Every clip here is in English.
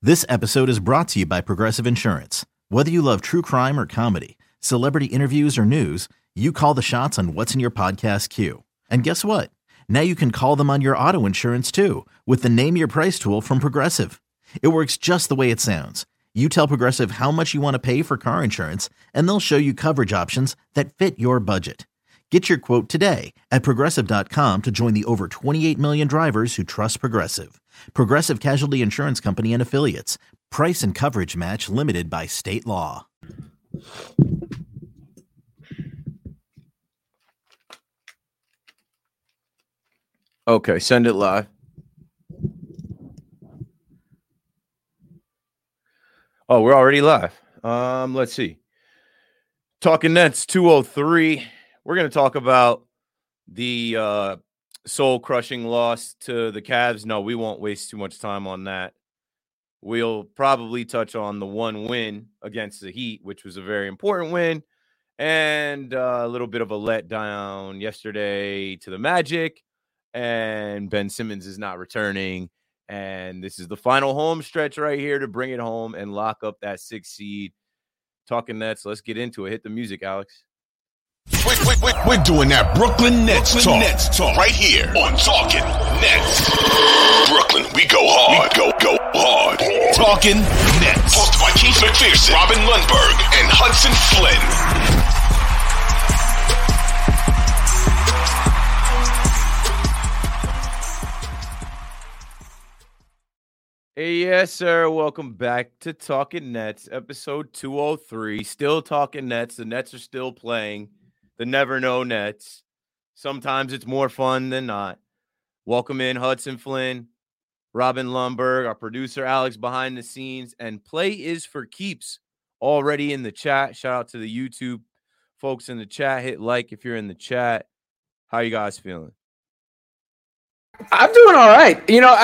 This episode is brought to you by Progressive Insurance. Whether you love true crime or comedy, celebrity interviews or news, you call the shots on what's in your podcast queue. And guess what? Now you can call them on your auto insurance too with the Name Your Price tool from Progressive. It works just the way it sounds. You tell Progressive how much you want to pay for car insurance, and they'll show you coverage options that fit your budget. Get your quote today at Progressive.com to join the over 28 million drivers who trust Progressive. Progressive Casualty Insurance Company and Affiliates. Price and coverage match limited by state law. Okay, send it live. Oh, we're already live. Let's see. Talking Nets 203. We're going to talk about the soul-crushing loss to the Cavs. No, we won't waste too much time on that. We'll probably touch on the one win against the Heat, which was a very important win, and a little bit of a letdown yesterday to the Magic, and Ben Simmons is not returning, and this is the final home stretch right here to bring it home and lock up that 6th seed. Talking Nets, let's get into it. Hit the music, Alex. We're doing that Brooklyn Nets talk right here on Talking Nets. Brooklyn, we go hard. Go hard. Talking Nets. Hosted by Keith McPherson, Robin Lundberg, and Hudson Flynn. Hey, yes, sir. Welcome back to Talking Nets, episode 203. Still talking Nets. The Nets are still playing. The never know Nets. Sometimes it's more fun than not. Welcome in Hudson Flynn, Robin Lundberg, our producer Alex behind the scenes, and play is for keeps already in the chat. Shout out to the YouTube folks in the chat. Hit like if you're in the chat. How you guys feeling? I'm doing all right. You know,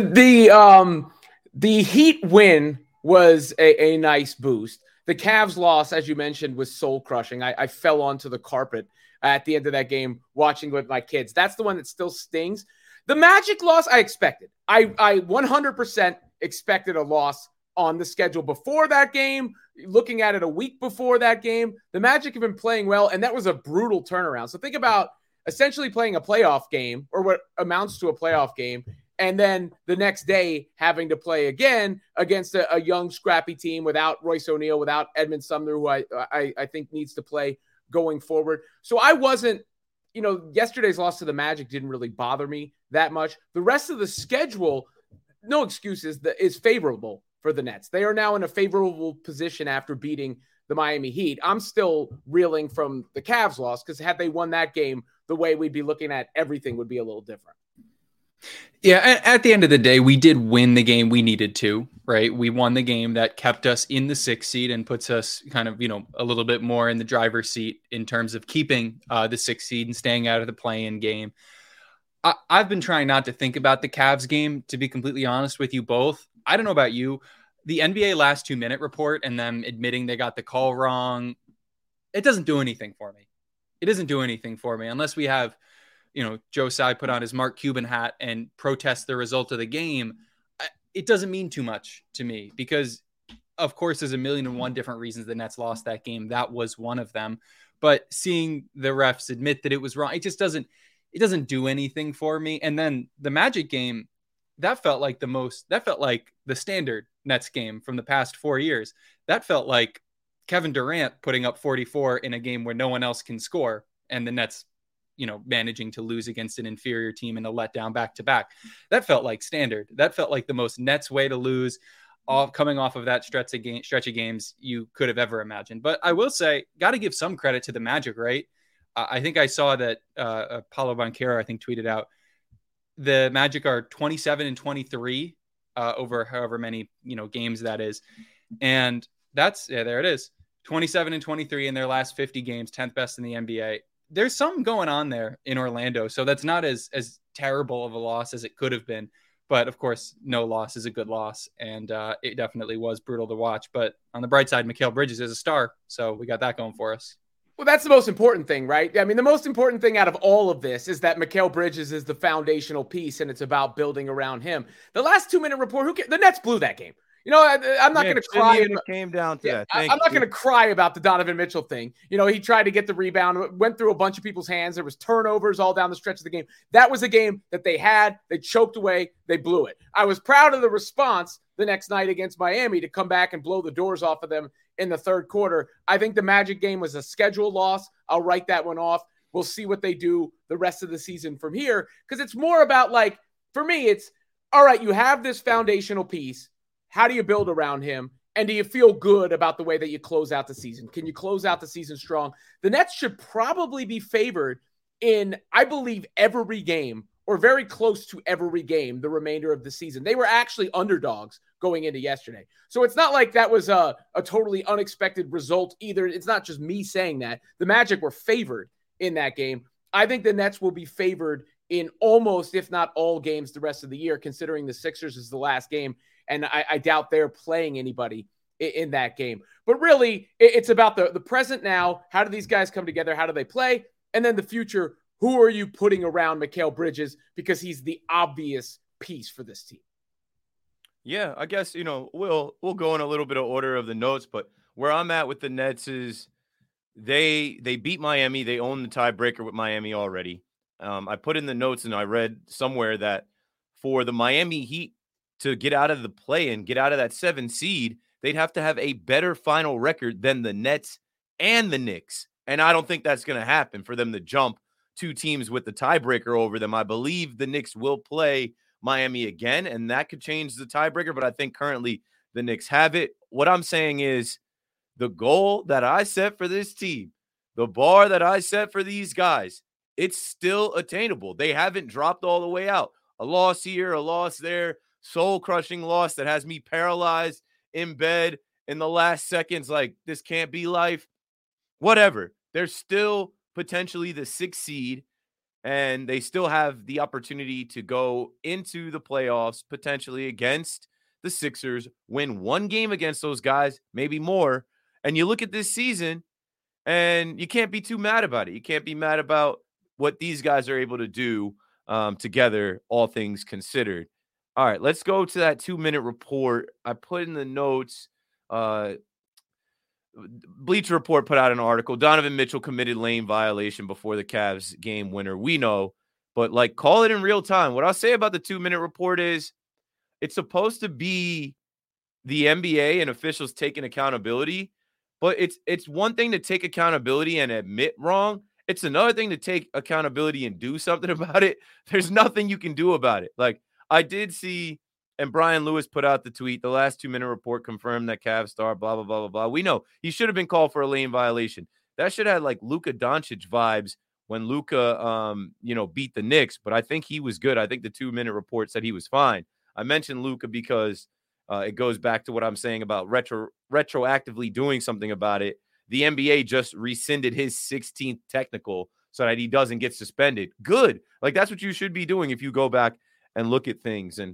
the Heat win was a nice boost. The Cavs loss, as you mentioned, was soul-crushing. I fell onto the carpet at the end of that game watching with my kids. That's the one that still stings. The Magic loss, I expected. I 100% expected a loss on the schedule before that game. Looking at it a week before that game, the Magic have been playing well, and that was a brutal turnaround. So think about essentially playing a playoff game, or what amounts to a playoff game, and then the next day having to play again against a young, scrappy team without Royce O'Neal, without Edmund Sumner, who I think needs to play going forward. So I wasn't, yesterday's loss to the Magic didn't really bother me that much. The rest of the schedule, no excuses, is favorable for the Nets. They are now in a favorable position after beating the Miami Heat. I'm still reeling from the Cavs loss because had they won that game, the way we'd be looking at everything would be a little different. Yeah, at the end of the day, we did win the game we needed to, right? We won the game that kept us in the 6th seed and puts us kind of, a little bit more in the driver's seat in terms of keeping the 6th seed and staying out of the play-in game. I've been trying not to think about the Cavs game, to be completely honest with you both. I don't know about you. The NBA last 2-minute report and them admitting they got the call wrong, it doesn't do anything for me. It doesn't do anything for me unless we have Joe Tsai put on his Mark Cuban hat and protest the result of the game. It doesn't mean too much to me because, of course, there's 1,000,001 different reasons the Nets lost that game. That was one of them. But seeing the refs admit that it was wrong, it doesn't do anything for me. And then the Magic game, that felt like the standard Nets game from the past 4 years. That felt like Kevin Durant putting up 44 in a game where no one else can score, and the Nets managing to lose against an inferior team in a letdown back-to-back. That felt like standard. That felt like the most Nets way to lose, coming off of that stretch of games you could have ever imagined. But I will say, got to give some credit to the Magic, right? I think I saw that Paulo Banchero, I think, tweeted out the Magic are 27-23 over however many games that is, and there it is, 27-23 in their last 50 games, 10th best in the NBA. There's something going on there in Orlando. So that's not as terrible of a loss as it could have been. But of course, no loss is a good loss. And it definitely was brutal to watch. But on the bright side, Mikal Bridges is a star. So we got that going for us. Well, that's the most important thing, right? I mean, the most important thing out of all of this is that Mikal Bridges is the foundational piece, and it's about building around him. The last 2-minute report, the Nets blew that game. You know, I'm not going to cry. It came down to that. I'm not going to cry about the Donovan Mitchell thing. You know, he tried to get the rebound, went through a bunch of people's hands. There was turnovers all down the stretch of the game. That was a game that they had. They choked away. They blew it. I was proud of the response the next night against Miami to come back and blow the doors off of them in the third quarter. I think the Magic game was a schedule loss. I'll write that one off. We'll see what they do the rest of the season from here, because it's more about, like, for me, it's, all right, you have this foundational piece. How do you build around him? And do you feel good about the way that you close out the season? Can you close out the season strong? The Nets should probably be favored in, I believe, every game, or very close to every game the remainder of the season. They were actually underdogs going into yesterday. So it's not like that was a totally unexpected result either. It's not just me saying that. The Magic were favored in that game. I think the Nets will be favored in almost, if not all, games the rest of the year, considering the Sixers is the last game. And I doubt they're playing anybody in that game. But really, it's about the present now. How do these guys come together? How do they play? And then the future, who are you putting around Mikal Bridges? Because he's the obvious piece for this team. Yeah, I guess, we'll go in a little bit of order of the notes, but where I'm at with the Nets is they beat Miami. They own the tiebreaker with Miami already. I put in the notes and I read somewhere that for the Miami Heat to get out of the play and get out of that 7 seed, they'd have to have a better final record than the Nets and the Knicks. And I don't think that's going to happen for them to jump 2 teams with the tiebreaker over them. I believe the Knicks will play Miami again, and that could change the tiebreaker, but I think currently the Knicks have it. What I'm saying is the goal that I set for this team, the bar that I set for these guys, it's still attainable. They haven't dropped all the way out. A loss here, a loss there, soul-crushing loss that has me paralyzed in bed in the last seconds, like, this can't be life. Whatever. They're still potentially the 6th seed, and they still have the opportunity to go into the playoffs potentially against the Sixers, win 1 game against those guys, maybe more. And you look at this season, and you can't be too mad about it. You can't be mad about what these guys are able to do together, all things considered. All right, let's go to that 2-minute report. I put in the notes. Bleacher Report put out an article. Donovan Mitchell committed lane violation before the Cavs game winner. We know, but call it in real time. What I'll say about the 2-minute report is it's supposed to be the NBA and officials taking accountability, but it's one thing to take accountability and admit wrong. It's another thing to take accountability and do something about it. There's nothing you can do about it. I did see, and Brian Lewis put out the tweet, the last 2-minute report confirmed that Cavs star, blah, blah, blah, blah, blah. We know he should have been called for a lane violation. That should have Luka Doncic vibes when Luka, beat the Knicks, but I think he was good. I think the 2-minute report said he was fine. I mentioned Luka because it goes back to what I'm saying about retroactively doing something about it. The NBA just rescinded his 16th technical so that he doesn't get suspended. Good. That's what you should be doing if you go back and look at things. And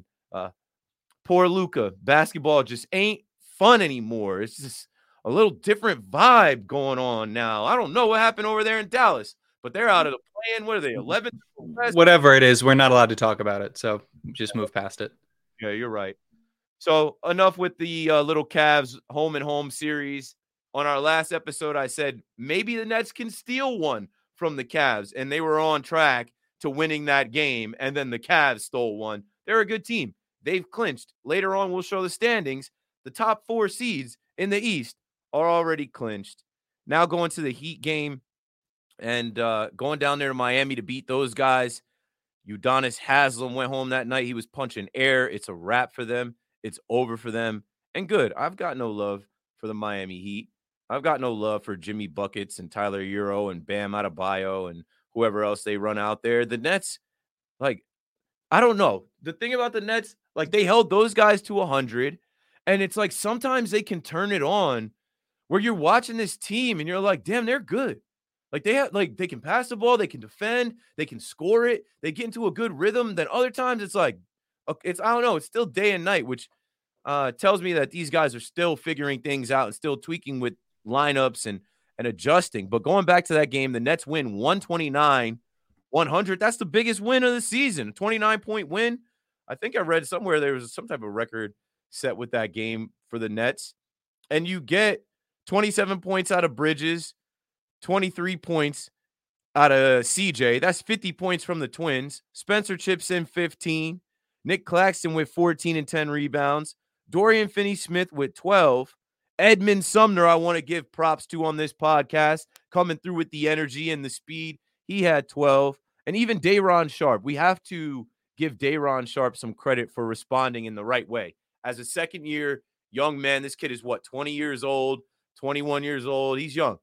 poor Luka, basketball just ain't fun anymore. It's just a little different vibe going on now. I don't know what happened over there in Dallas, but they're out of the plan. What are they, 11th? Whatever it is, we're not allowed to talk about it, so just move past it. Yeah, you're right. So enough with the little Cavs home and home series. On our last episode, I said maybe the Nets can steal one from the Cavs, and they were on track to winning that game, and then the Cavs stole one. They're a good team. They've clinched. Later on, we'll show the standings. The top 4 seeds in the East are already clinched. Now going to the Heat game and going down there to Miami to beat those guys. Udonis Haslem went home that night. He was punching air. It's a wrap for them. It's over for them. And good. I've got no love for the Miami Heat. I've got no love for Jimmy Buckets and Tyler Hero and Bam Adebayo and whoever else they run out there. The Nets, I don't know. The thing about the Nets, they held those guys to 100, and it's sometimes they can turn it on where you're watching this team and you're like, damn, they're good. They can pass the ball, they can defend, they can score it, they get into a good rhythm. Then other times it's I don't know, it's still day and night, which tells me that these guys are still figuring things out and still tweaking with lineups and adjusting. But going back to that game, the Nets win 129-100. That's the biggest win of the season, 29-point win. I think I read somewhere there was some type of record set with that game for the Nets. And you get 27 points out of Bridges, 23 points out of CJ. That's 50 points from the Twins. Spencer chips in 15. Nick Claxton with 14 and 10 rebounds. Dorian Finney-Smith with 12. Edmund Sumner, I want to give props to on this podcast, coming through with the energy and the speed. He had 12. And even Day'Ron Sharpe. We have to give Day'Ron Sharpe some credit for responding in the right way. As a second-year young man, this kid is, 20 years old, 21 years old. He's young.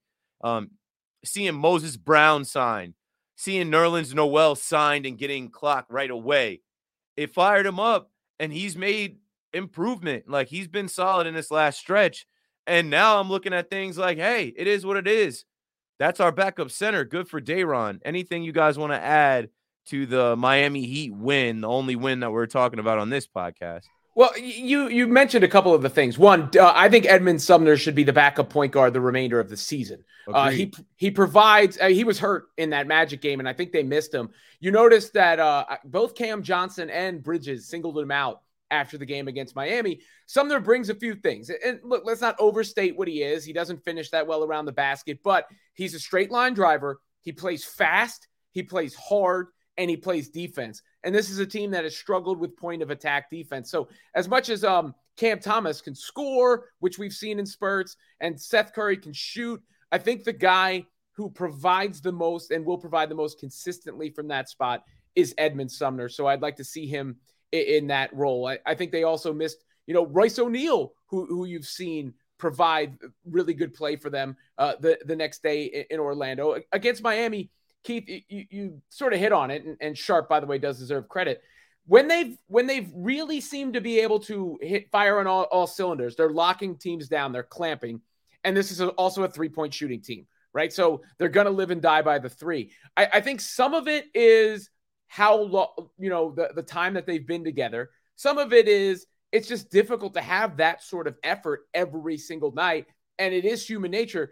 Seeing Moses Brown signed, seeing Nerlens Noel signed and getting clocked right away, it fired him up, and he's made improvement. Like, he's been solid in this last stretch. And now I'm looking at things like, hey, it is what it is. That's our backup center. Good for Day'Ron. Anything you guys want to add to the Miami Heat win, the only win that we're talking about on this podcast? Well, you mentioned a couple of the things. One, I think Edmund Sumner should be the backup point guard the remainder of the season. He provides. He was hurt in that Magic game, and I think they missed him. You notice that both Cam Johnson and Bridges singled him out after the game against Miami. Sumner brings a few things. And look, let's not overstate what he is. He doesn't finish that well around the basket, but he's a straight line driver. He plays fast. He plays hard. And he plays defense. And this is a team that has struggled with point of attack defense. So as much as Cam Thomas can score, which we've seen in spurts, and Seth Curry can shoot, I think the guy who provides the most and will provide the most consistently from that spot is Edmund Sumner. So I'd like to see him in that role. I think they also missed, Royce O'Neal, who you've seen provide really good play for them the next day in Orlando. Against Miami, Keith, you sort of hit on it, and Sharpe, by the way, does deserve credit. When they've really seemed to be able to fire on all cylinders, they're locking teams down, they're clamping, and this is also a 3-point shooting team, right? So they're going to live and die by the three. I think some of it is how the time that they've been together. Some of it is it's just difficult to have that sort of effort every single night, and it is human nature.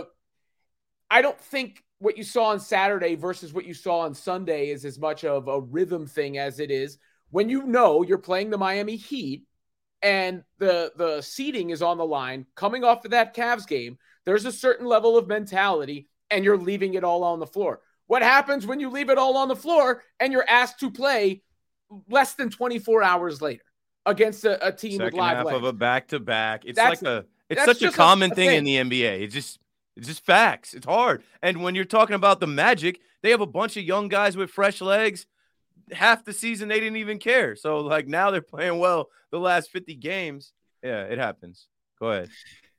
I don't think what you saw on Saturday versus what you saw on Sunday is as much of a rhythm thing as it is when you're playing the Miami Heat and the seeding is on the line. Coming off of that Cavs game, there's a certain level of mentality, and you're leaving it all on the floor. What happens when you leave it all on the floor and you're asked to play less than 24 hours later against a team with live legs? Second half of a back-to-back. It's such a common thing in the NBA. It's just facts. It's hard. And when you're talking about the Magic, they have a bunch of young guys with fresh legs. Half the season, they didn't even care. So, now they're playing well the last 50 games. Yeah, it happens. Go ahead.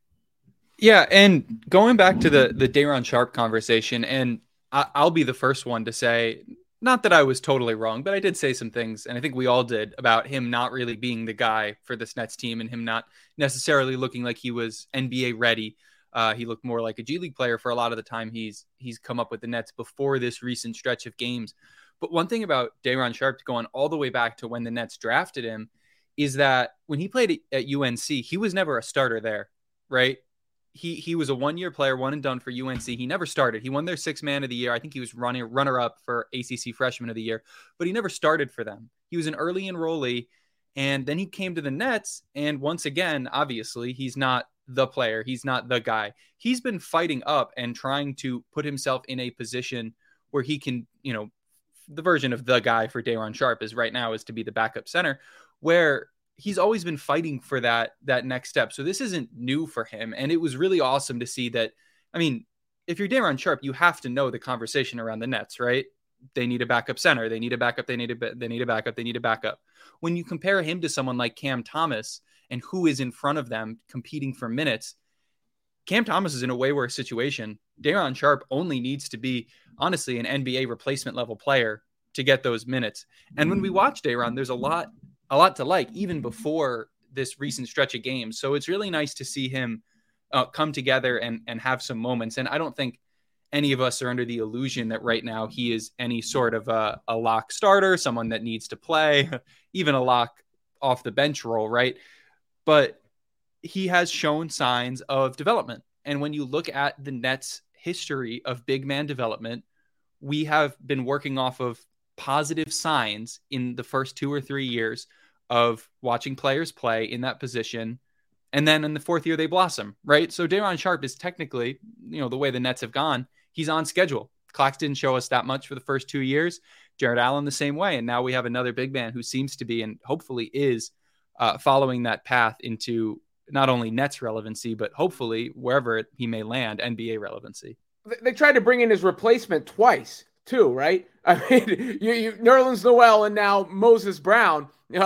Yeah, and going back to the Day'Ron Sharpe conversation, and I'll be the first one to say, not that I was totally wrong, but I did say some things, and I think we all did, about him not really being the guy for this Nets team and him not necessarily looking like he was NBA ready. He looked more like a G League player for a lot of the time he's come up with the Nets before this recent stretch of games. But one thing about Day'Ron Sharpe, going all the way back to when the Nets drafted him, is that when he played at UNC, he was never a starter there, right? He was a one-year player, one and done for UNC. He never started. He won their Sixth Man of the Year. I think he was runner-up for ACC Freshman of the Year, but he never started for them. He was an early enrollee, and then he came to the Nets, and once again, obviously, he's not the player. He's not the guy. He's been fighting up and trying to put himself in a position where he can, the version of the guy for Day'Ron Sharpe is right now is to be the backup center, where he's always been fighting for that next step. So this isn't new for him. And it was really awesome to see that. I mean, if you're Day'Ron Sharpe, you have to know the conversation around the Nets, right? They need a backup center. They need a backup. They need a backup. They need a backup. When you compare him to someone like Cam Thomas and who is in front of them competing for minutes, Cam Thomas is in a way worse situation. Day'Ron Sharpe only needs to be, honestly, an NBA replacement level player to get those minutes. And when we watch Day'Ron, there's a lot to like, even before this recent stretch of games. So it's really nice to see him come together and have some moments. And I don't think any of us are under the illusion that right now he is any sort of a lock starter, someone that needs to play, even a lock off the bench role, right? But he has shown signs of development. And when you look at the Nets' history of big man development, we have been working off of positive signs in the first 2 or 3 years of watching players play in that position. And then in the fourth year, they blossom, right? So Day'Ron Sharpe is technically, the way the Nets have gone, he's on schedule. Clax didn't show us that much for the first 2 years. Jared Allen the same way. And now we have another big man who seems to be, and hopefully is, following that path into not only Nets relevancy, but hopefully wherever he may land, NBA relevancy. They tried to bring in his replacement twice too, right? I mean, you Nerlens Noel and now Moses Brown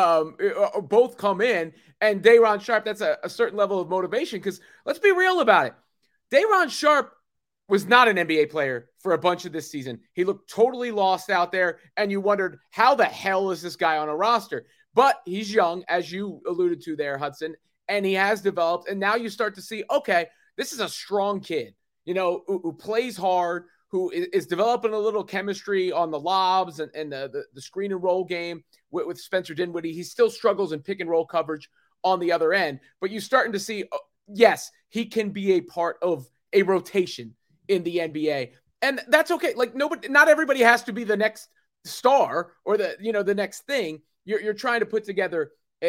both come in, and Day'Ron Sharpe, that's a certain level of motivation, because let's be real about it. Day'Ron Sharpe was not an NBA player for a bunch of this season. He looked totally lost out there, and you wondered, how the hell is this guy on a roster? But he's young, as you alluded to there, Hudson, and he has developed, and now you start to see, okay, this is a strong kid, who plays hard, who is developing a little chemistry on the lobs and the screen and roll game with Spencer Dinwiddie. He still struggles in pick and roll coverage on the other end, but you're starting to see, yes, he can be a part of a rotation in the NBA. And that's okay. Like, not everybody has to be the next star or the next thing. You're trying to put together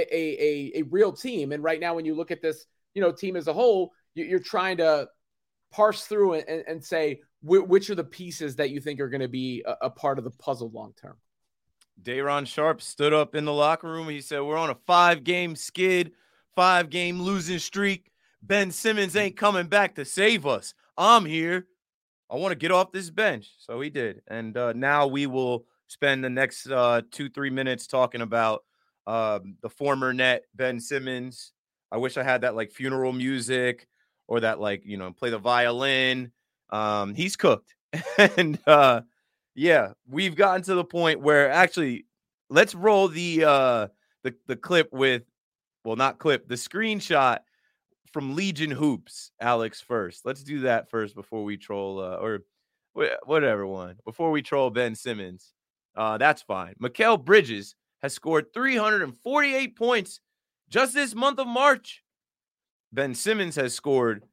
a real team. And right now, when you look at this, team as a whole, you're trying to parse through and say, which are the pieces that you think are going to be a part of the puzzle long-term. Day'Ron Sharpe stood up in the locker room. He said, we're on a 5-game skid, 5-game losing streak. Ben Simmons ain't coming back to save us. I'm here. I want to get off this bench. So he did. And now we will spend the next 2-3 minutes talking about the former Net, Ben Simmons. I wish I had that like funeral music or that play the violin. He's cooked. And yeah, we've gotten to the point where actually let's roll the clip with, not clip, the screenshot from Legion Hoops, Alex, first. Let's do that first before we troll or whatever one. Before we troll Ben Simmons. That's fine. Mikal Bridges has scored 348 points just this month of March. Ben Simmons has scored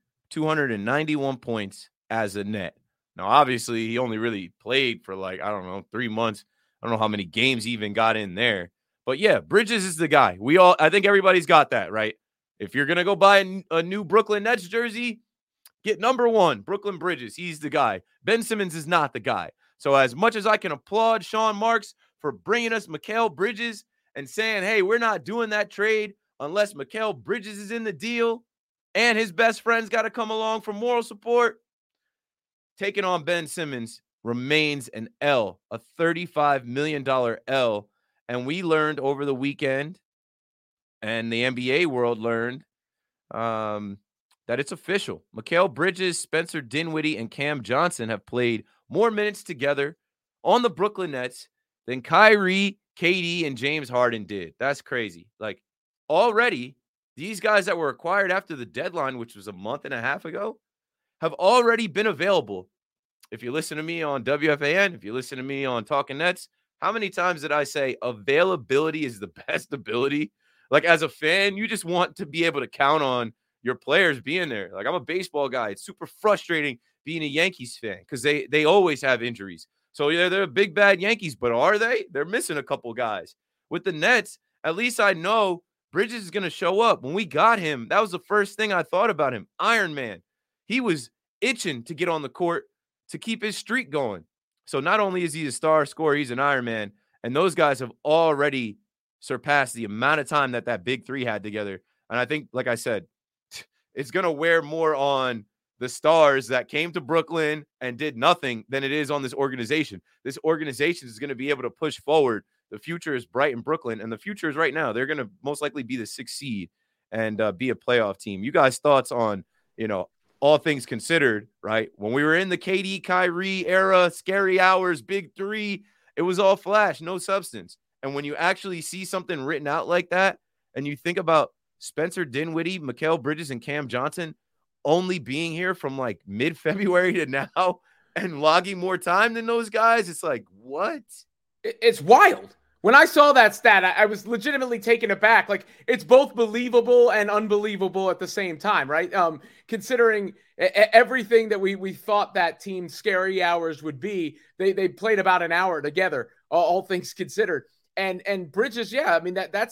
291 points as a Net. Now, obviously, he only really played for 3 months. I don't know how many games he even got in there. But yeah, Bridges is the guy. I think everybody's got that, right? If you're going to go buy a new Brooklyn Nets jersey, get number 1, Brooklyn Bridges. He's the guy. Ben Simmons is not the guy. So as much as I can applaud Sean Marks for bringing us Mikal Bridges and saying, hey, we're not doing that trade unless Mikal Bridges is in the deal and his best friend's got to come along for moral support, taking on Ben Simmons remains an L, a $35 million L. And we learned over the weekend, and the NBA world learned that it's official. Mikal Bridges, Spencer Dinwiddie, and Cam Johnson have played more minutes together on the Brooklyn Nets than Kyrie, KD, and James Harden did. That's crazy. Like, already, these guys that were acquired after the deadline, which was a month and a half ago, have already been available. If you listen to me on WFAN, if you listen to me on Talking Nets, how many times did I say availability is the best ability? Like, as a fan, you just want to be able to count on your players being there. Like, I'm a baseball guy. It's super frustrating being a Yankees fan because they always have injuries. So, yeah, they're big, bad Yankees, but are they? They're missing a couple guys. With the Nets, at least I know Bridges is going to show up. When we got him, that was the first thing I thought about him. Iron Man. He was itching to get on the court to keep his streak going. So not only is he a star scorer, he's an Iron Man. And those guys have already surpassed the amount of time that big three had together. And I think, like I said, it's going to wear more on the stars that came to Brooklyn and did nothing than it is on this organization. This organization is going to be able to push forward. The future is bright in Brooklyn, and the future is right now. They're going to most likely be the 6th seed and be a playoff team. You guys' thoughts on, all things considered, right? When we were in the KD, Kyrie era, scary hours, big three, it was all flash, no substance. And when you actually see something written out like that, and you think about Spencer Dinwiddie, Mikal Bridges, and Cam Johnson only being here from like mid-February to now and logging more time than those guys, it's like, what? It's wild. When I saw that stat, I was legitimately taken aback. Like, it's both believable and unbelievable at the same time, right? Considering everything that we thought that team's scary hours would be, they played about an hour together, all things considered. And Bridges, yeah, I mean, that's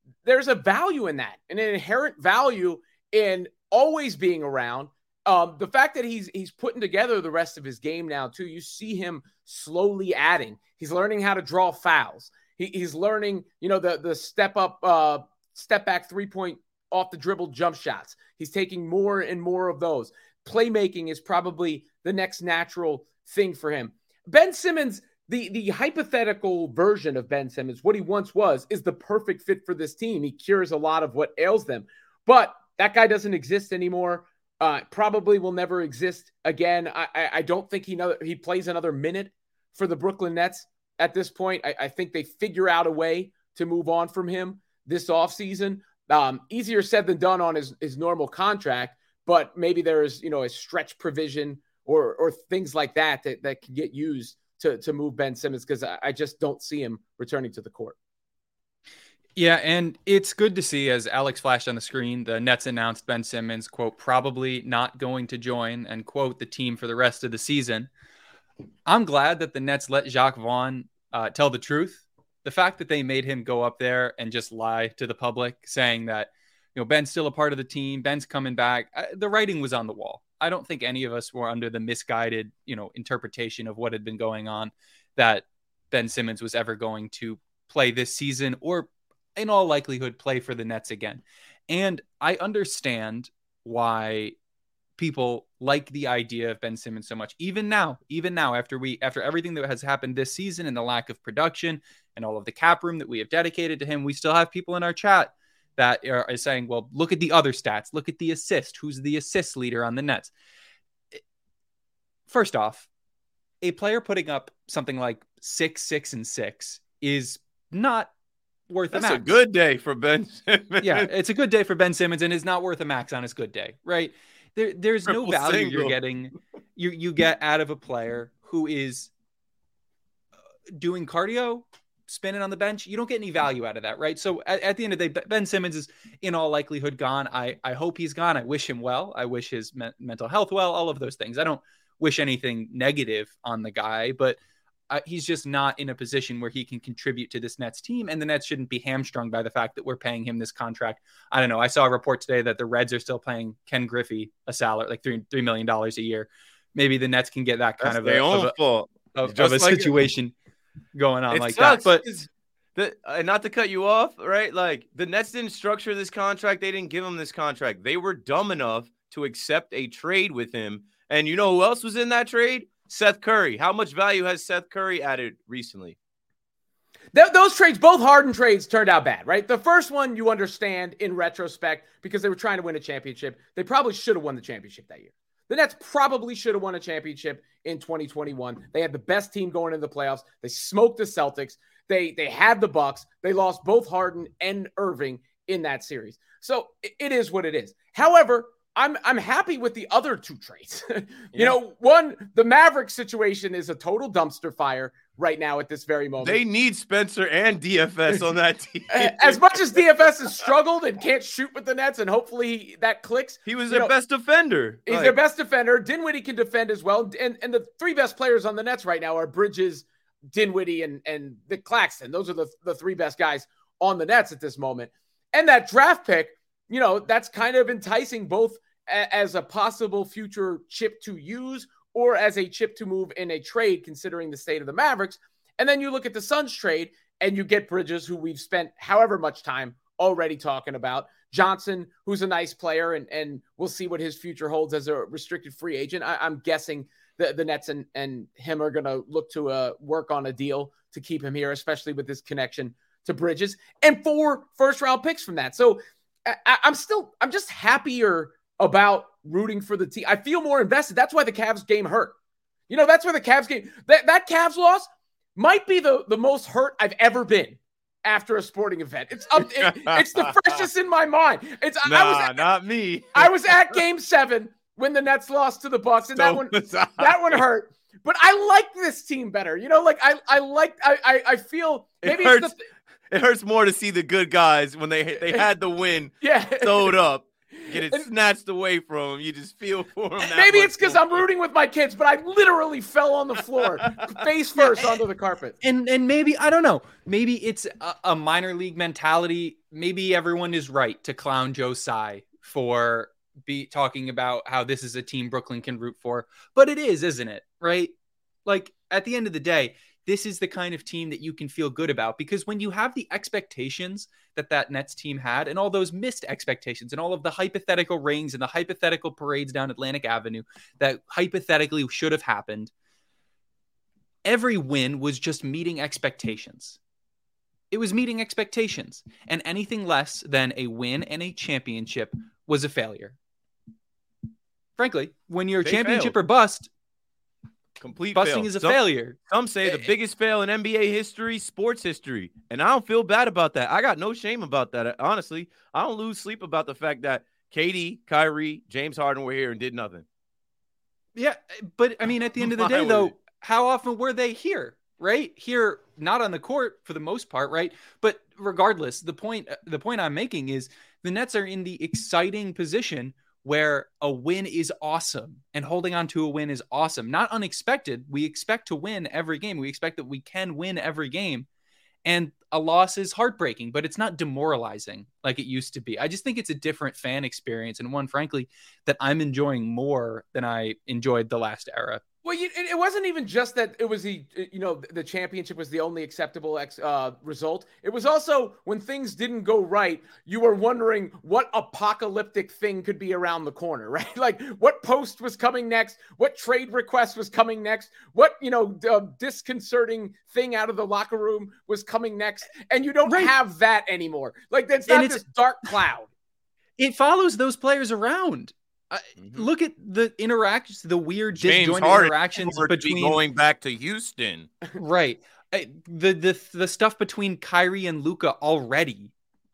there's a value in that, an inherent value in always being around. The fact that he's putting together the rest of his game now too, you see him slowly adding. He's learning how to draw fouls. He's learning, the step up, step back 3-point off the dribble jump shots. He's taking more and more of those. Playmaking is probably the next natural thing for him. Ben Simmons, the hypothetical version of Ben Simmons, what he once was, is the perfect fit for this team. He cures a lot of what ails them, but that guy doesn't exist anymore. Probably will never exist again. I don't think he plays another minute for the Brooklyn Nets at this point. I think they figure out a way to move on from him this offseason. Easier said than done on his normal contract, but maybe there's, a stretch provision or things like that can get used to move Ben Simmons, because I just don't see him returning to the court. Yeah, and it's good to see, as Alex flashed on the screen, the Nets announced Ben Simmons, quote, probably not going to join, and quote, the team for the rest of the season. I'm glad that the Nets let Jacques Vaughn tell the truth. The fact that they made him go up there and just lie to the public, saying that, Ben's still a part of the team, Ben's coming back. The writing was on the wall. I don't think any of us were under the misguided, interpretation of what had been going on, that Ben Simmons was ever going to play this season or in all likelihood play for the Nets again. And I understand why people like the idea of Ben Simmons so much. Even now, after everything that has happened this season and the lack of production and all of the cap room that we have dedicated to him, we still have people in our chat that are saying, well, look at the other stats. Look at the assist. Who's the assist leader on the Nets? First off, a player putting up something like 6 and 6 is not worth a max. That's a good day for Ben Simmons. Yeah, it's a good day for Ben Simmons, and is not worth a max on his good day, right? There's Triple no value single. you're getting. You get out of a player who is doing cardio, spinning on the bench. You don't get any value out of that, right? So at the end of the day, Ben Simmons is in all likelihood gone. I hope he's gone. I wish him well. I wish his mental health well, all of those things. I don't wish anything negative on the guy, but he's just not in a position where he can contribute to this Nets team, and the Nets shouldn't be hamstrung by the fact that we're paying him this contract. I don't know. I saw a report today that the Reds are still paying Ken Griffey a salary, like $3 million a year. Maybe the Nets can get that kind of a situation going on like that. But not to cut you off, right? Like, the Nets didn't structure this contract. They didn't give him this contract. They were dumb enough to accept a trade with him. And you know who else was in that trade? Seth Curry. How much value has Seth Curry added recently? Those trades, both Harden trades, turned out bad, right? The first one you understand in retrospect because they were trying to win a championship. They probably should have won the championship that year. The Nets probably should have won a championship in 2021. They had the best team going into the playoffs. They smoked the Celtics. They had the Bucks. They lost both Harden and Irving in that series. So it is what it is. However, I'm happy with the other two trades. One, the Mavericks situation is a total dumpster fire right now at this very moment. They need Spencer and DFS on that team. As much as DFS has struggled and can't shoot with the Nets, and hopefully that clicks. He was their best defender. He's their best defender. Dinwiddie can defend as well. And the three best players on the Nets right now are Bridges, Dinwiddie, and Nick Claxton. Those are the three best guys on the Nets at this moment. And that draft pick, that's kind of enticing both as a possible future chip to use or as a chip to move in a trade, considering the state of the Mavericks. And then you look at the Suns trade and you get Bridges, who we've spent however much time already talking about. Johnson, who's a nice player, and we'll see what his future holds as a restricted free agent. I'm guessing the Nets and him are going to look to work on a deal to keep him here, especially with this connection to Bridges, and 4 first-round picks from that. So I'm just happier about rooting for the team. I feel more invested. That's why the Cavs game hurt. That's where the Cavs game, that Cavs loss might be the most hurt I've ever been after a sporting event. It's the freshest in my mind. Not me. I was at game 7 when the Nets lost to the Bucks, and that one hurt. But I like this team better. I feel maybe it hurts more to see the good guys when they had the win sewed up. get it snatched away from him. You just feel for him. Maybe it's because I'm rooting with my kids, but I literally fell on the floor, face first onto the carpet. And maybe, I don't know, maybe it's a minor league mentality. Maybe everyone is right to clown Joe Tsai for talking about how this is a team Brooklyn can root for. But it is, isn't it? Right? Like, at the end of the day, this is the kind of team that you can feel good about, because when you have the expectations that Nets team had and all those missed expectations and all of the hypothetical rings and the hypothetical parades down Atlantic Avenue that hypothetically should have happened, every win was just meeting expectations. It was meeting expectations, and anything less than a win and a championship was a failure. Frankly, when you're championship failed. or bust, Complete busting fail. is a failure. Some say the biggest fail in NBA history, sports history. And I don't feel bad about that. I got no shame about that. Honestly, I don't lose sleep about the fact that KD, Kyrie, James Harden were here and did nothing. Yeah, but I mean, at the end of the day, though, how often were they here? Right? Here, not on the court for the most part, right? But regardless, the point I'm making is the Nets are in the exciting position where a win is awesome and holding on to a win is awesome. Not unexpected. We expect to win every game. We expect that we can win every game. And a loss is heartbreaking, but it's not demoralizing like it used to be. I just think it's a different fan experience, and one, frankly, that I'm enjoying more than I enjoyed the last era. Well, it wasn't even just that it was the championship was the only acceptable result. It was also when things didn't go right, you were wondering what apocalyptic thing could be around the corner, right? Like what post was coming next, what trade request was coming next, what, disconcerting thing out of the locker room was coming next. And you don't have that anymore. Like that's not this dark cloud. It follows those players around. Look at the interactions, the weird disjointed interactions between going back to Houston. Right. The stuff between Kyrie and Luka already.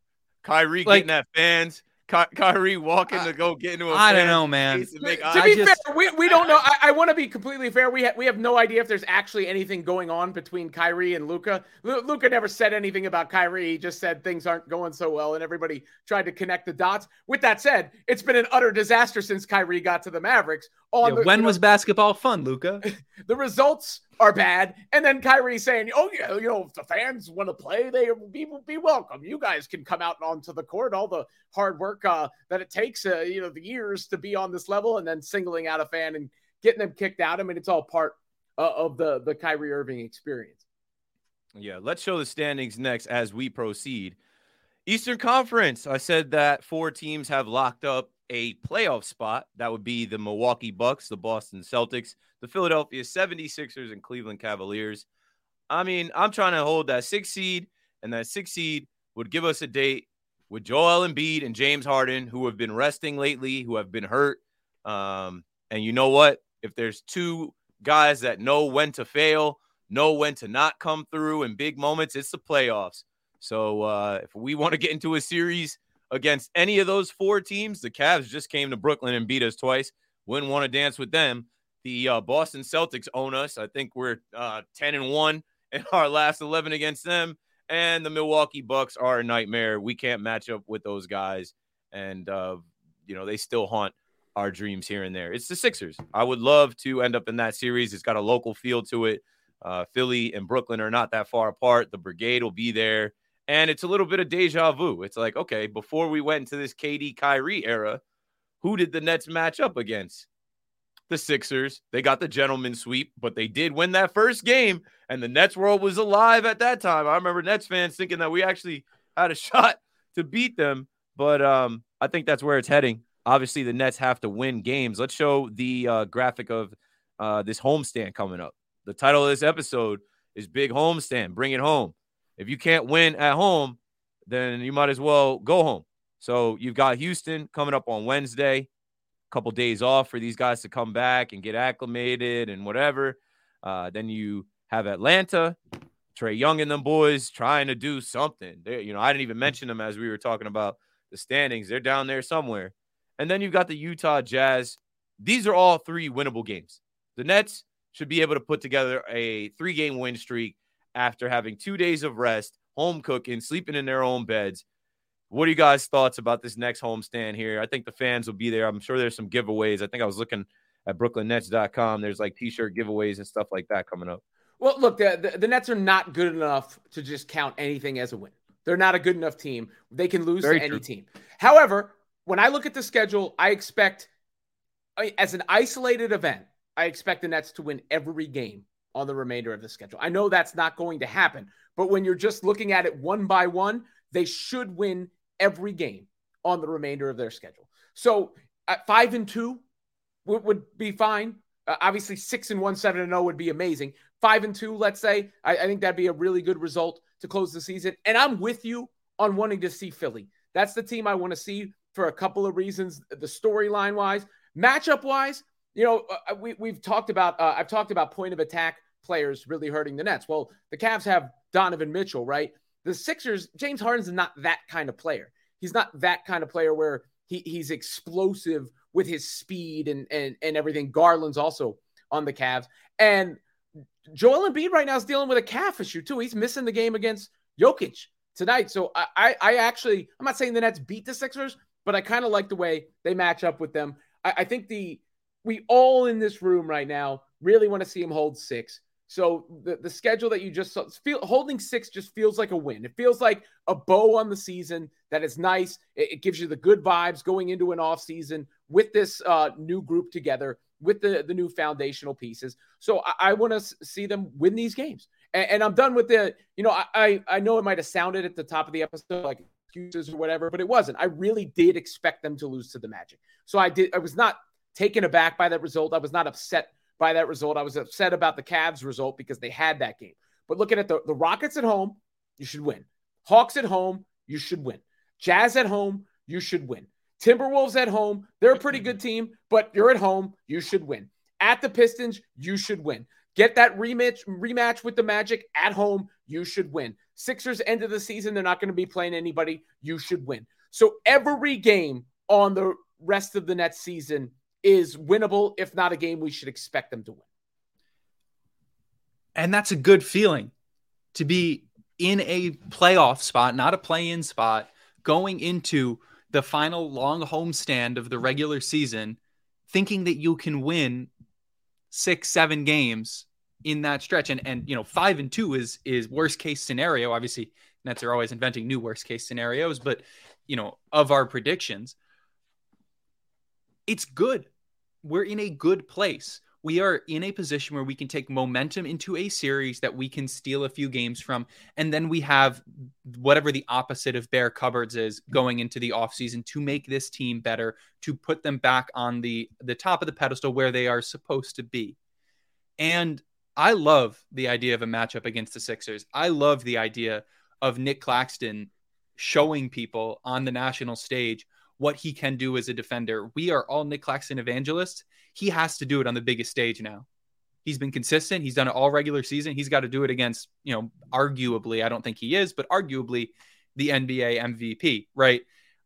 Kyrie getting at fans. Kyrie walking to go get into a I don't know, man. To be fair, we don't know. I want to be completely fair. We have no idea if there's actually anything going on between Kyrie and Luka. Luka never said anything about Kyrie. He just said things aren't going so well, and everybody tried to connect the dots. With that said, it's been an utter disaster since Kyrie got to the Mavericks. When was basketball fun, Luka? The results are bad, and then Kyrie saying, "Oh yeah, if the fans want to play, they be welcome. You guys can come out onto the court. All the hard work that it takes, the years to be on this level, and then singling out a fan and getting them kicked out. I mean, it's all part of the Kyrie Irving experience." Yeah, let's show the standings next as we proceed. Eastern Conference. I said that 4 teams have locked up a playoff spot. That would be the Milwaukee Bucks, the Boston Celtics, the Philadelphia 76ers, and Cleveland Cavaliers. I mean, I'm trying to hold that 6 seed, and that 6 seed would give us a date with Joel Embiid and James Harden, who have been resting lately, who have been hurt. And you know what? If there's 2 guys that know when to fail, know when to not come through in big moments, it's the playoffs. So if we want to get into a series against any of those 4 teams, the Cavs just came to Brooklyn and beat us twice. Wouldn't want to dance with them. The Boston Celtics own us. I think we're 10-1 in our last 11 against them. And the Milwaukee Bucks are a nightmare. We can't match up with those guys. And, they still haunt our dreams here and there. It's the Sixers. I would love to end up in that series. It's got a local feel to it. Philly and Brooklyn are not that far apart. The Brigade will be there. And it's a little bit of deja vu. It's like, okay, before we went into this KD Kyrie era, who did the Nets match up against? The Sixers. They got the gentleman sweep, but they did win that first game, and the Nets world was alive at that time. I remember Nets fans thinking that we actually had a shot to beat them, but I think that's where it's heading. Obviously, the Nets have to win games. Let's show the graphic of this homestand coming up. The title of this episode is Big Homestand. Bring it home. If you can't win at home, then you might as well go home. So you've got Houston coming up on Wednesday, a couple days off for these guys to come back and get acclimated and whatever. Then you have Atlanta, Trae Young and them boys trying to do something. I didn't even mention them as we were talking about the standings. They're down there somewhere. And then you've got the Utah Jazz. These are all 3 winnable games. The Nets should be able to put together a 3-game win streak after having 2 days of rest, home cooking, sleeping in their own beds. What are you guys' thoughts about this next homestand here? I think the fans will be there. I'm sure there's some giveaways. I think I was looking at BrooklynNets.com. There's like T-shirt giveaways and stuff like that coming up. Well, look, the Nets are not good enough to just count anything as a win. They're not a good enough team. They can lose to any team. However, when I look at the schedule, I expect, as an isolated event, I expect the Nets to win every game on the remainder of the schedule. I know that's not going to happen, but when you're just looking at it one by one, they should win every game on the remainder of their schedule. So at 5-2 would be fine. Obviously 6-1, 7-0 would be amazing. 5-2, let's say, I think that'd be a really good result to close the season. And I'm with you on wanting to see Philly. That's the team I want to see for a couple of reasons. The storyline wise, matchup wise, we've talked about, I've talked about point of attack players really hurting the Nets. Well, the Cavs have Donovan Mitchell, right? The Sixers, James Harden's not that kind of player. He's not that kind of player where he's explosive with his speed and everything. Garland's also on the Cavs. And Joel Embiid right now is dealing with a calf issue too. He's missing the game against Jokic tonight. So I'm not saying the Nets beat the Sixers, but I kind of like the way they match up with them. I think we all in this room right now really want to see him hold 6. So the schedule that you just saw, holding 6 just feels like a win. It feels like a bow on the season that is nice. It gives you the good vibes going into an off season with this new group together, with the new foundational pieces. So I want to see them win these games. And I'm done with I know it might have sounded at the top of the episode like excuses or whatever, but it wasn't. I really did expect them to lose to the Magic. So I was not taken aback by that result. I was not upset by that result. I was upset about the Cavs result because they had that game. But looking at the Rockets at home, you should win. Hawks at home, you should win. Jazz at home, you should win. Timberwolves at home, they're a pretty good team, but you're at home, you should win. At the Pistons, you should win. Get that rematch with the Magic at home, you should win. Sixers end of the season, they're not going to be playing anybody, you should win. So every game on the rest of the Nets season is winnable, if not a game we should expect them to win. And that's a good feeling to be in a playoff spot, not a play-in spot, going into the final long homestand of the regular season, thinking that you can win 6-7 games in that stretch. And 5-2 is worst case scenario. Obviously, Nets are always inventing new worst case scenarios, but of our predictions, it's good. We're in a good place. We are in a position where we can take momentum into a series that we can steal a few games from. And then we have whatever the opposite of bare cupboards is going into the offseason to make this team better, to put them back on the top of the pedestal where they are supposed to be. And I love the idea of a matchup against the Sixers. I love the idea of Nick Claxton showing people on the national stage what he can do as a defender. We are all Nick Claxton evangelists. He has to do it on the biggest stage now. He's been consistent. He's done it all regular season. He's got to do it against, arguably, I don't think he is, but arguably the NBA MVP, right?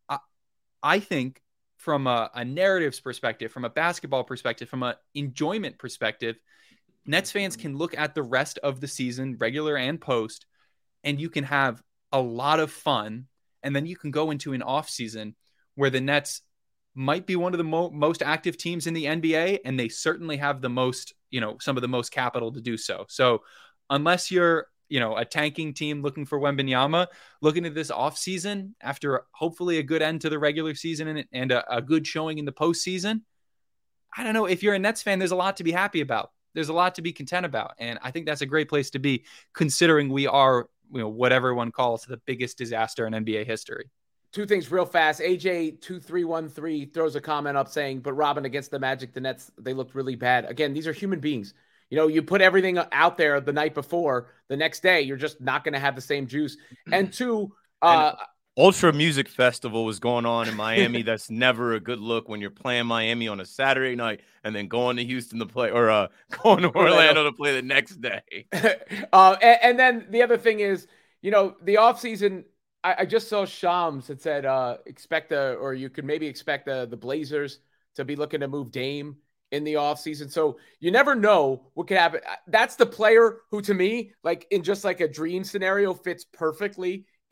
I think from a narratives perspective, from a basketball perspective, from an enjoyment perspective, Nets fans can look at the rest of the season, regular and post, and you can have a lot of fun. And then you can go into an off season where the Nets might be one of the most active teams in the NBA, and they certainly have the most, some of the most capital to do so. So unless you're, a tanking team looking for Wembanyama, looking at this offseason after hopefully a good end to the regular season and a good showing in the postseason, I don't know. If you're a Nets fan, there's a lot to be happy about. There's a lot to be content about. And I think that's a great place to be, considering we are, what everyone calls the biggest disaster in NBA history. Two things real fast. AJ2313 throws a comment up saying, but Robin, against the Magic, the Nets, they looked really bad. Again, these are human beings. You put everything out there the night before, the next day, you're just not going to have the same juice. And two, Ultra Music Festival was going on in Miami. That's never a good look when you're playing Miami on a Saturday night and then going to Houston to play, or going to Orlando to play the next day. And then the other thing is, the offseason, I just saw Shams had said you could maybe expect the Blazers to be looking to move Dame in the offseason. So you never know what could happen. That's the player who, to me, like in just like a dream scenario, fits perfectly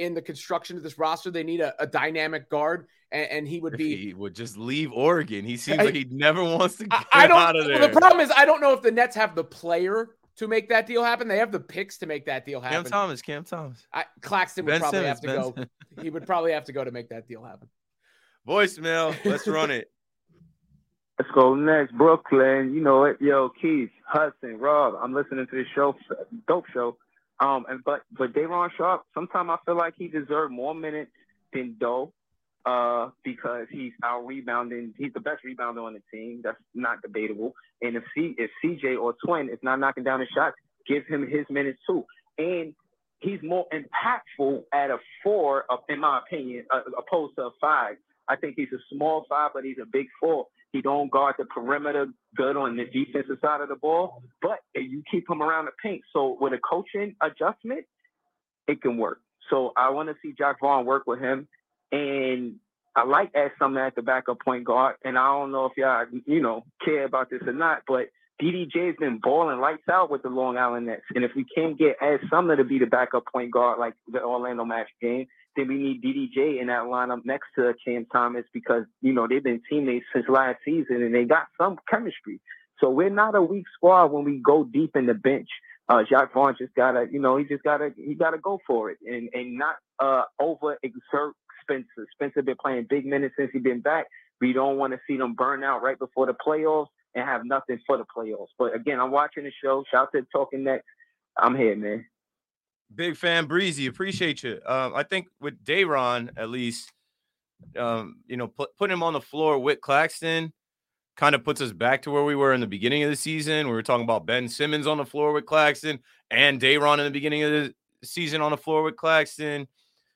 in the construction of this roster. They need a dynamic guard, and he would be. He would just leave Oregon. He seems like he never wants to get I don't, out of there. Well, the problem is I don't know if the Nets have the player to make that deal happen. They have the picks to make that deal happen. Cam Thomas. Claxton would probably Simmons, have to go. He would probably have to go to make that deal happen. Voicemail. Let's run it. Let's go next. Brooklyn. You know it. Yo, Keith, Hudson, Rob. I'm listening to this show. Dope show. But Day'Ron Sharpe, sometimes I feel like he deserved more minutes than Doe. Because he's out rebounding. He's the best rebounder on the team. That's not debatable. And if CJ or Twin is not knocking down his shots, give him his minutes too. And he's more impactful at a 4, in my opinion, opposed to a 5. I think he's a small 5, but he's a big 4. He don't guard the perimeter good on the defensive side of the ball, but you keep him around the paint. So with a coaching adjustment, it can work. So I want to see Jacque Vaughn work with him. And I like Ed Sumner at the backup point guard. And I don't know if y'all, care about this or not, but DDJ has been balling lights out with the Long Island Nets. And if we can't get Ed Sumner to be the backup point guard like the Orlando Magic game, then we need DDJ in that lineup next to Cam Thomas because, they've been teammates since last season and they got some chemistry. So we're not a weak squad when we go deep in the bench. Jacque Vaughn just gotta, he gotta go for it and not overexert Spencer. Spencer been playing big minutes since he's been back. We don't want to see them burn out right before the playoffs and have nothing for the playoffs. But again, I'm watching the show. Shout out to Talking Nets. I'm here, man. Big fan, Breezy. Appreciate you. I think with Day'Ron, at least, putting him on the floor with Claxton kind of puts us back to where we were in the beginning of the season. We were talking about Ben Simmons on the floor with Claxton and Day'Ron in the beginning of the season on the floor with Claxton.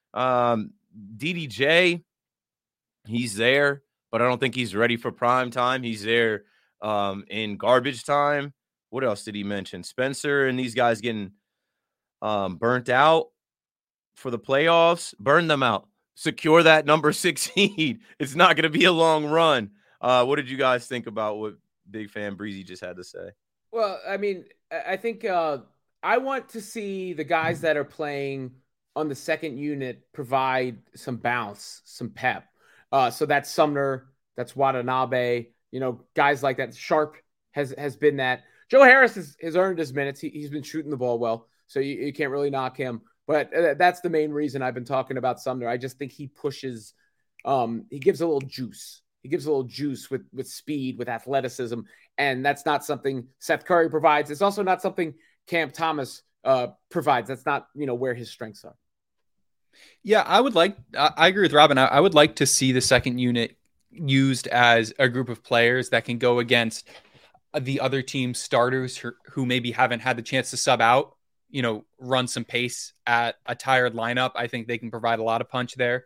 DDJ, he's there, but I don't think he's ready for prime time. He's there in garbage time. What else did he mention? Spencer and these guys getting burnt out for the playoffs. Burn them out. Secure that number 6 seed. It's not going to be a long run. What did you guys think about what Big Fan Breezy just had to say? Well, I mean, I think I want to see the guys that are playing on the second unit provide some bounce, some pep. So that's Sumner, that's Watanabe, guys like that. Sharpe has been that. Joe Harris has earned his minutes. He's been shooting the ball well, so you can't really knock him. But that's the main reason I've been talking about Sumner. I just think he pushes, he gives a little juice. He gives a little juice with speed, with athleticism, and that's not something Seth Curry provides. It's also not something Cam Thomas provides. That's not, where his strengths are. Yeah, I agree with Robin. I would like to see the second unit used as a group of players that can go against the other team's starters who maybe haven't had the chance to sub out, run some pace at a tired lineup. I think they can provide a lot of punch there.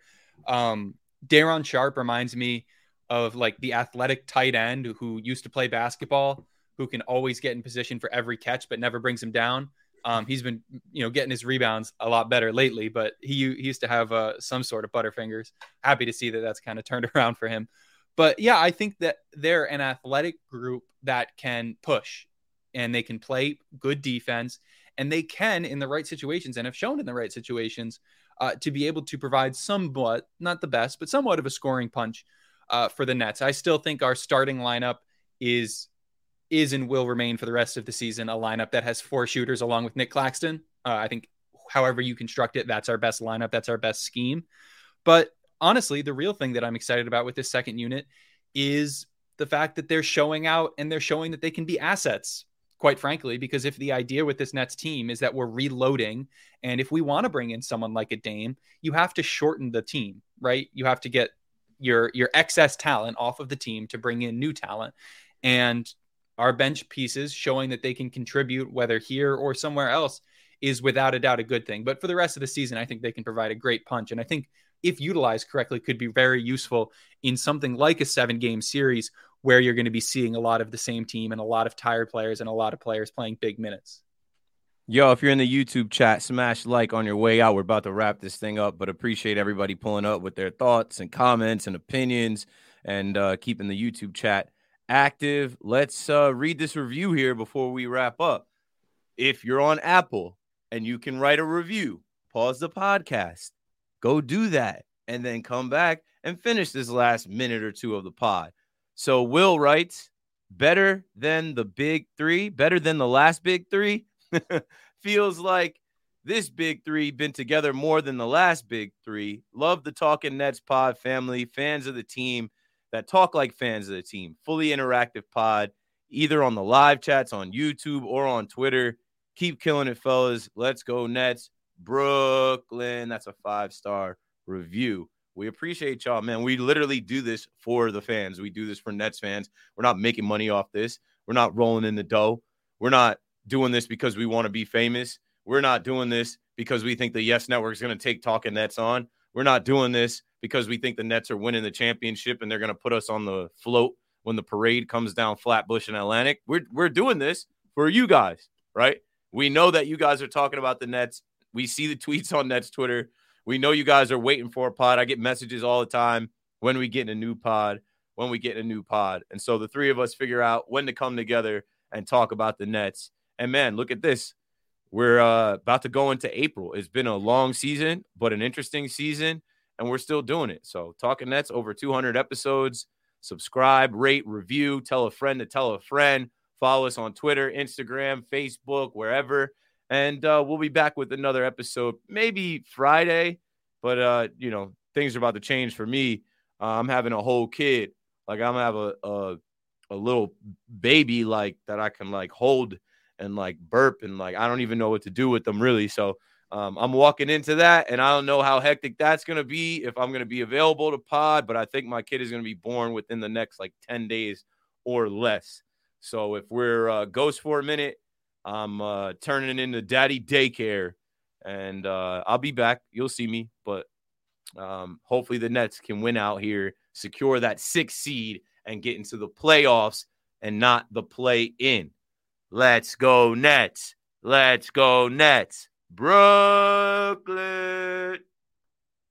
Day'Ron Sharpe reminds me of like the athletic tight end who used to play basketball, who can always get in position for every catch, but never brings him down. He's been, getting his rebounds a lot better lately, but he used to have some sort of butterfingers. Happy to see that that's kind of turned around for him. But yeah, I think that they're an athletic group that can push and they can play good defense and they can, in the right situations and have shown in the right situations, to be able to provide somewhat, not the best, but somewhat of a scoring punch for the Nets. I still think our starting lineup is and will remain for the rest of the season a lineup that has 4 shooters along with Nick Claxton. I think however you construct it, that's our best lineup. That's our best scheme. But honestly, the real thing that I'm excited about with this second unit is the fact that they're showing out and they're showing that they can be assets, quite frankly, because if the idea with this Nets team is that we're reloading, and if we want to bring in someone like a Dame, you have to shorten the team, right? You have to get your excess talent off of the team to bring in new talent. And our bench pieces showing that they can contribute, whether here or somewhere else, is without a doubt a good thing. But for the rest of the season, I think they can provide a great punch. And I think if utilized correctly, could be very useful in something like a 7-game series where you're going to be seeing a lot of the same team and a lot of tired players and a lot of players playing big minutes. Yo, if you're in the YouTube chat, smash like on your way out. We're about to wrap this thing up, but appreciate everybody pulling up with their thoughts and comments and opinions and keeping the YouTube chat active. Let's read this review here before we wrap up. If you're on Apple and you can write a review, pause the podcast, Go do that and then come back and finish this last minute or two of the pod. So Will writes, better than the big three, better than the last big three. Feels like this big three been together more than the last big three. Love the Talking Nets pod family, fans of the team that talk like fans of the team. Fully interactive pod, either on the live chats on YouTube or on Twitter. Keep killing it, fellas. Let's go Nets. Brooklyn. That's a 5-star review. We appreciate y'all, man. We literally do this for the fans. We do this for Nets fans. We're not making money off this. We're not rolling in the dough. We're not doing this because we want to be famous. We're not doing this because we think the Yes Network is going to take Talking Nets on. We're not doing this because we think the Nets are winning the championship and they're going to put us on the float when the parade comes down Flatbush and Atlantic. We're doing this for you guys, right? We know that you guys are talking about the Nets. We see the tweets on Nets Twitter. We know you guys are waiting for a pod. I get messages all the time when we get in a new pod, And so the three of us figure out when to come together and talk about the Nets. And, man, look at this. We're about to go into April. It's been a long season, but an interesting season, and we're still doing it. So Talking Nets, over 200 episodes. Subscribe, rate, review, tell a friend to tell a friend. Follow us on Twitter, Instagram, Facebook, wherever. And we'll be back with another episode, maybe Friday. But, things are about to change for me. I'm having a whole kid. Like, I'm going to have a little baby, like, that I can, like, hold and, like, burp. And, like, I don't even know what to do with them, really. So I'm walking into that, and I don't know how hectic that's going to be, if I'm going to be available to pod. But I think my kid is going to be born within the next, like, 10 days or less. So if we're ghost for a minute, I'm turning into daddy daycare, and I'll be back. You'll see me, but hopefully the Nets can win out here, secure that 6th seed, and get into the playoffs and not the play-in. Let's go Nets. Let's go Nets. Brooklyn.